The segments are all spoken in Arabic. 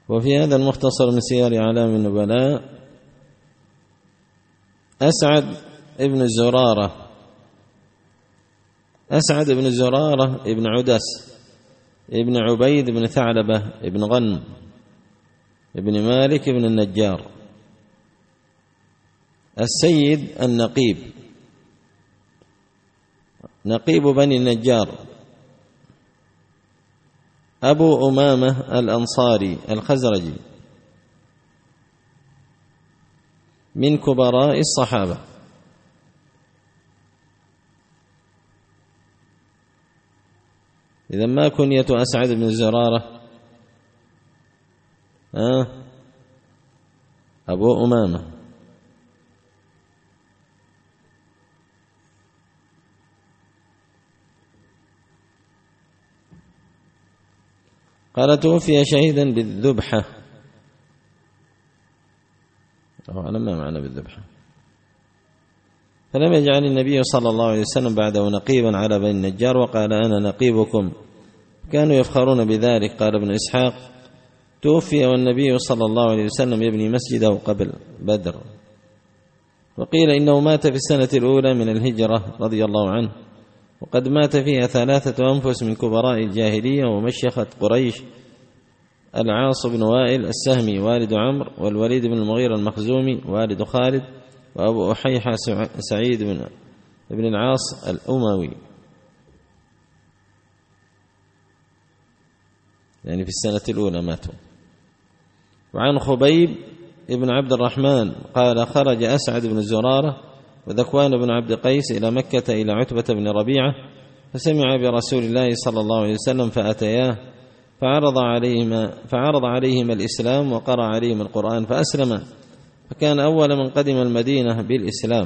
وفي هذا المختصر من سير أعلام النبلاء أسعد بن زرارة ابن عدس ابن عبيد بن ثعلبة ابن غنم ابن مالك ابن النجار السيد النقيب، نقيب بني النجار، أبو أمامة الأنصاري الخزرجي، من كبراء الصحابة. إذا ما كنية أسعد بن زرارة أبو أمامة. قال توفي شهيدا بالذبحة. أنا ما معنى بالذبحة؟ فلم يجعل النبي صلى الله عليه وسلم بعده نقيبا على بني النجار وقال أنا نقيبكم، كانوا يفخرون بذلك. قال ابن إسحاق توفي والنبي صلى الله عليه وسلم يبني مسجده قبل بدر. وقيل إنه مات في السنة الأولى من الهجرة رضي الله عنه، وقد مات فيها 3 أنفس من كبراء الجاهلية ومشيخة قريش: العاص بن وائل السهمي والد عمرو، والوليد بن المغيرة المخزومي والد خالد، وأبو أحيحة سعيد بن العاص الأموي، يعني في السنة الأولى ماتوا. وعن خبيب ابن عبد الرحمن قال خرج أسعد بن زرارة وذكوان بن عبد قيس إلى مكة إلى عتبة بن ربيعة، فسمع برسول الله صلى الله عليه وسلم فأتياه فعرض عليهما الإسلام وقرأ عليهم القرآن فأسلم، فكان أول من قدم المدينة بالإسلام.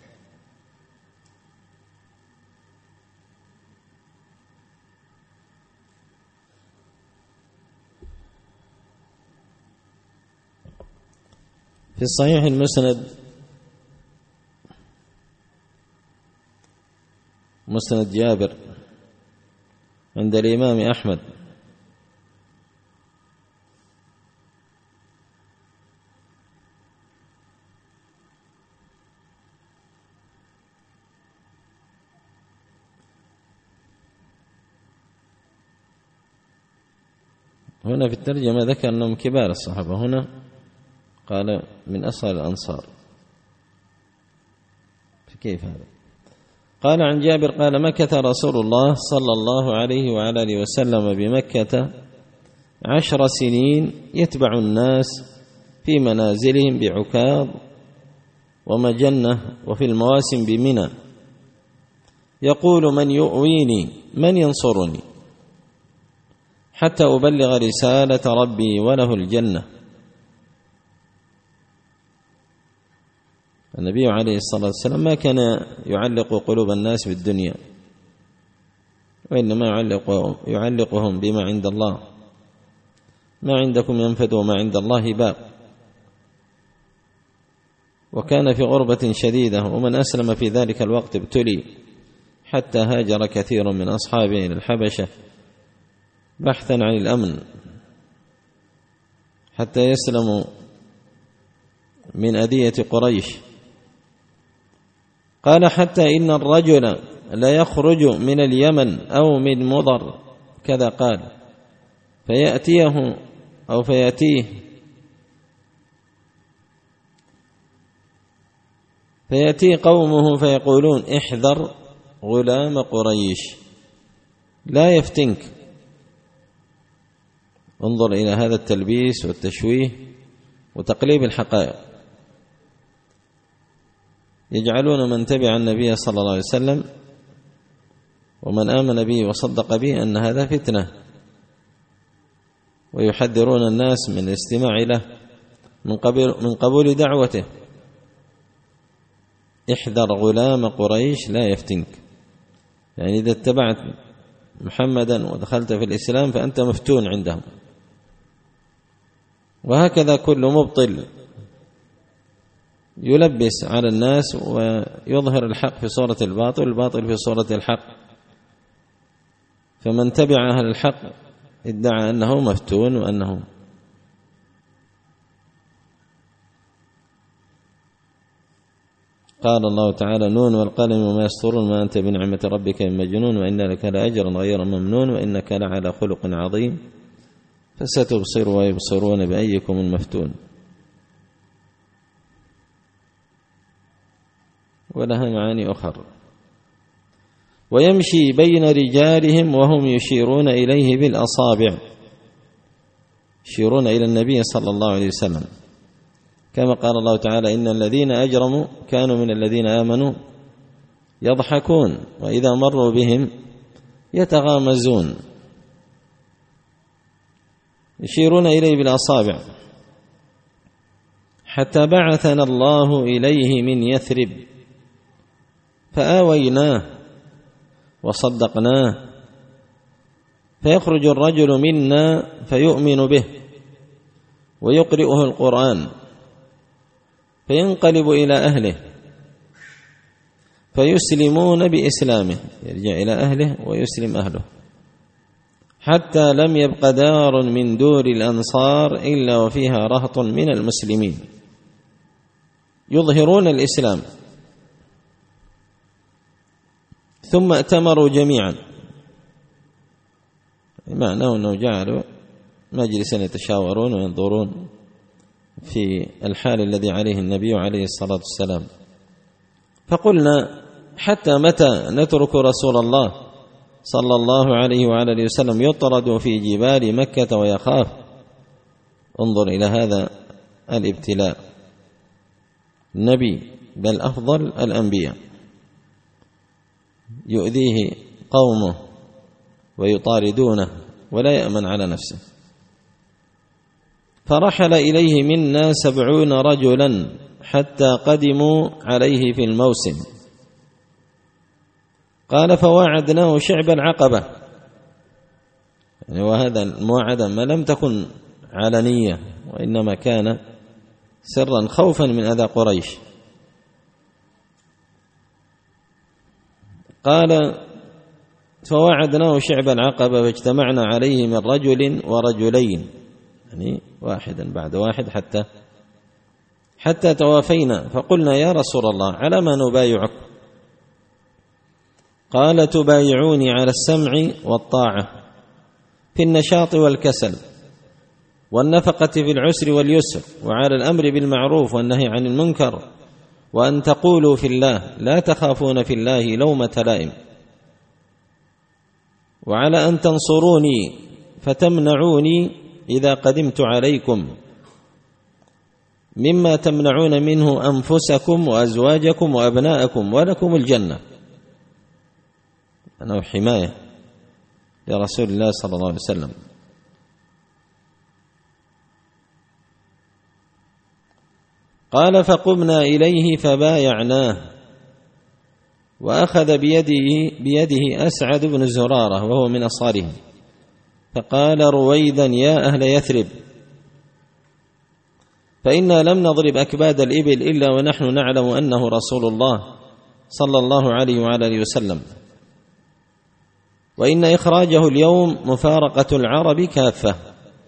في الصحيح المسند مسند جابر عند الإمام أحمد هنا في الترجمة ذكر أنهم كبار الصحابة، هنا قال من أصغر الأنصار، فكيف هذا؟ قال عن جابر قال مكث رسول الله صلى الله عليه وعلى آله وسلم بمكة 10 سنين يتبع الناس في منازلهم بعكاظ ومجنة وفي المواسم بمنى، يقول من يؤويني من ينصرني حتى أبلغ رسالة ربي وله الجنة. النبي عليه الصلاة والسلام ما كان يعلق قلوب الناس بالدنيا، وإنما يعلقهم بما عند الله، ما عندكم ينفد وما عند الله باق. وكان في غربة شديدة، ومن أسلم في ذلك الوقت ابتلي، حتى هاجر كثير من أصحابه إلى الحبشة بحثا عن الأمن حتى يسلموا من أذية قريش. قال حتى إن الرجل لا يخرج من اليمن أو من مضر كذا قال، فيأتيه أو فيأتي قومه فيقولون احذر غلام قريش لا يفتنك. انظر إلى هذا التلبيس والتشويه وتقليب الحقائق. يجعلون من تبع النبي صلى الله عليه وسلم ومن آمن به وصدق به أن هذا فتنة، ويحذرون الناس من الاستماع له من قبول دعوته. احذر غلام قريش لا يفتنك، يعني إذا اتبعت محمدا ودخلت في الإسلام فأنت مفتون عندهم. وهكذا كل مبطل يلبس على الناس ويظهر الحق في صورة الباطل والباطل في صورة الحق، فمن تبع أهل الحق ادعى أنه مفتون وأنه قال الله تعالى: نون والقلم وما يسطرون ما أنت بنعمة ربك بمجنون وإن لك لأجرا غير ممنون وإنك لعلى خلق عظيم فستبصر ويبصرون بأيكم المفتون. ولها معاني أخرى. ويمشي بين رجالهم وهم يشيرون إليه بالأصابع، يشيرون إلى النبي صلى الله عليه وسلم، كما قال الله تعالى: إن الذين أجرموا كانوا من الذين آمنوا يضحكون وإذا مروا بهم يتغامزون. يشيرون إليه بالأصابع. حتى بعثنا الله إليه من يثرب فآويناه وصدقناه فيخرج الرجل منا فيؤمن به ويقرئه القرآن فينقلب إلى أهله فيسلمون بإسلامه، يرجع إلى أهله ويسلم أهله، حتى لم يبق دار من دور الأنصار إلا وفيها رهط من المسلمين يظهرون الإسلام، ثم ائتمروا جميعا. معناه أنه جعلوا مجلسا يتشاورون وينظرون في الحال الذي عليه النبي عليه الصلاة والسلام. فقلنا: حتى متى نترك رسول الله صلى الله عليه وعلى اله وسلم يطرد في جبال مكة ويخاف؟ انظر إلى هذا الابتلاء. نبي بل أفضل الأنبياء يؤذيه قومه ويطاردونه ولا يأمن على نفسه. فرحل إليه منا 70 رجلا حتى قدموا عليه في الموسم. قال: فواعدناه شعب العقبة، يعني وهذا المواعدة ما لم تكن علنية وإنما كان سرا خوفا من أذى قريش. قال: فواعدناه شعب العقبة فاجتمعنا عليه من رجل ورجلين، يعني واحدا بعد واحد حتى توافينا. فقلنا: يا رسول الله على ما نبايعك؟ قال: تبايعوني على السمع والطاعة في النشاط والكسل والنفقة في العسر واليسر وعلى الأمر بالمعروف والنهي عن المنكر، وأن تقولوا في الله لا تخافون في الله لومة لائم، وعلى أن تنصروني فتمنعوني إذا قدمت عليكم مما تمنعون منه أنفسكم وأزواجكم وأبناءكم ولكم الجنة. أنه حماية لرسول الله صلى الله عليه وسلم. قال: فقمنا إليه فبايعناه، وأخذ بيده أسعد بن زرارة وهو من أصهارهم، فقال: رويدا يا أهل يثرب، فإنا لم نضرب أكباد الإبل إلا ونحن نعلم أنه رسول الله صلى الله عليه وعلى آله وسلم، وإن إخراجه اليوم مفارقة العرب كافة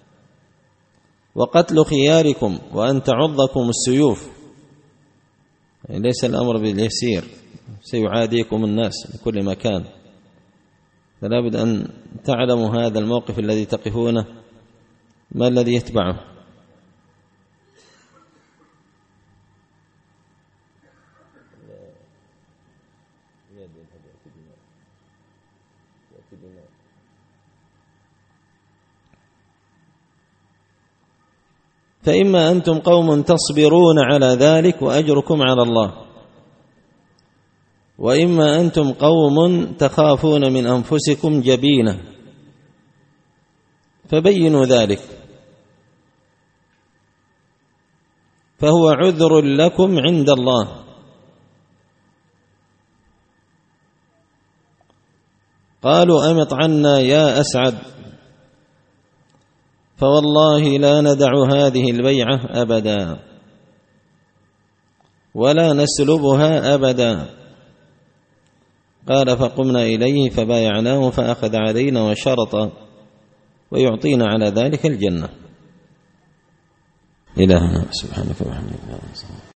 وقتل خياركم وأن تعضكم السيوف، يعني ليس الأمر باليسير، سيعاديكم الناس من كل مكان، فلا بد أن تعلموا هذا الموقف الذي تقفونه ما الذي يتبعه. فإما أنتم قوم تصبرون على ذلك وأجركم على الله، وإما أنتم قوم تخافون من أنفسكم جبينة فبينوا ذلك، فهو عذر لكم عند الله. قالوا: أمط عنا يا أسعد، فوالله لا ندع هذه البيعة أبدا ولا نسلبها أبدا. قال: فقمنا إليه فبايعناه فأخذ علينا وشرط ويعطينا على ذلك الجنة. إلهنا سبحانك وبحمدك.